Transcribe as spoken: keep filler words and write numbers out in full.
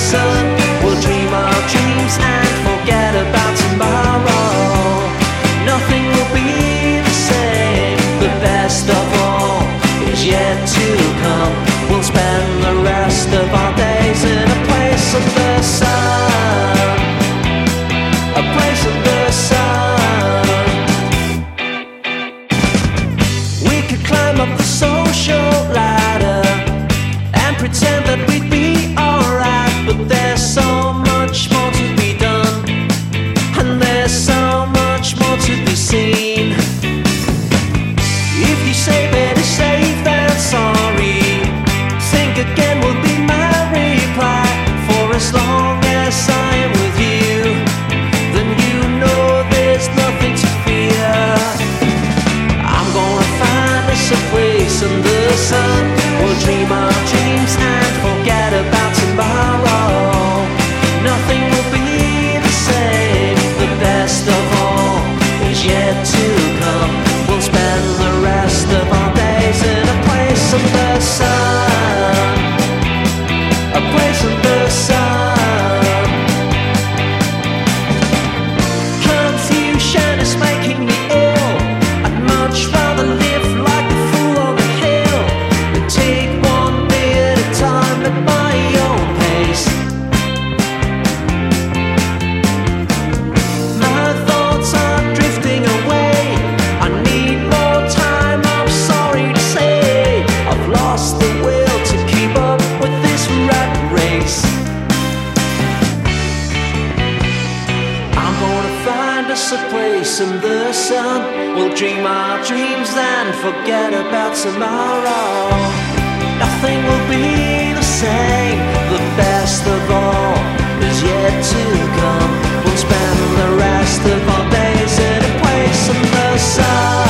sun. We'll dream our dreams and forget about tomorrow. Nothing will be the same. The best of all is yet to come. We'll spend the rest of our days in a place of the sun. A place of the sun. We could climb up the social ladder and pretend that we'd be alright, but there's so much more to be done, and there's so much more to be seen. If you say better safe than sorry, think again will be my reply. For as long as I am with you, then you know there's nothing to fear. I'm gonna find us a place in the sun. We'll dream our dreams and forget about tomorrow. Nothing will be the same. The best of all is yet to come. We'll spend the rest of our days in a place of the sun. A place of the sun. Confusion is making me ill. I'd much rather live like a fool on the hill and take one day at a time at my own pace. My thoughts are drifting away. I need more time, I'm sorry to say. I've lost the will to keep up with this rat race. I'm gonna find us a place in the sun. We'll dream our dreams and forget about tomorrow. Nothing will be the same. The best of all is yet to come. We'll spend the rest of our days in a place in the sun.